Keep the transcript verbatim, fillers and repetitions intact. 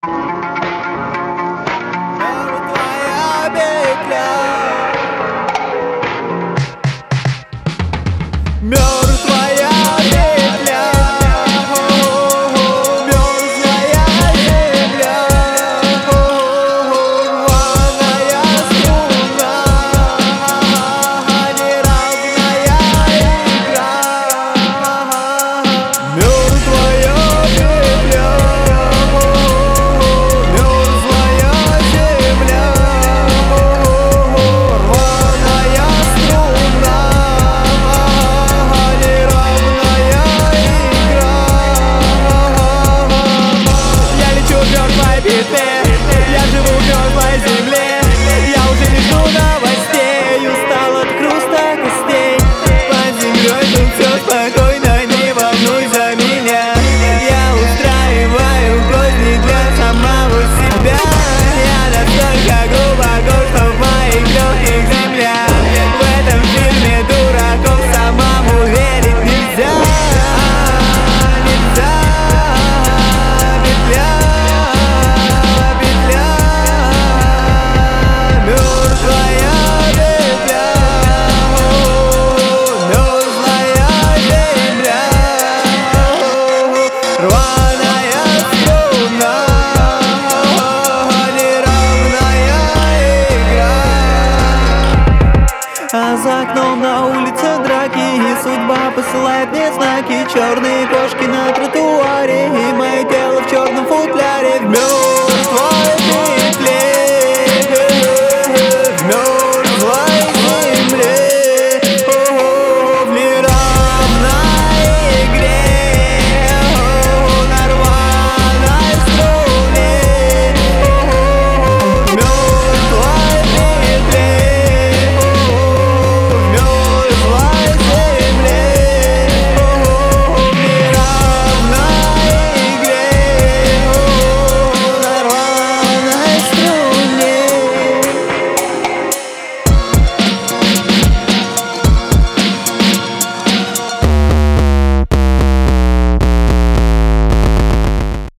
Мертвая петля. Мертвая петля. Мертвая земля. Рваная струна. Неравная игра. Мертвая петля. Я живу в мертвой земле. Я уже не жду новостей. Устал от хруста костей. Под землей тут все спокойно. Не волнуйся меня. Я устраиваю козни для самого себя. Я настолько глубоко, что в моих легких земля. В этом фильме дураков самому верить нельзя. Нельзя. Петля. Рваная струна, неравная игра. А за окном на улице драки, и судьба посылает мне знаки. Черные кошки на тротуаре, и мое тело в черном футляре. В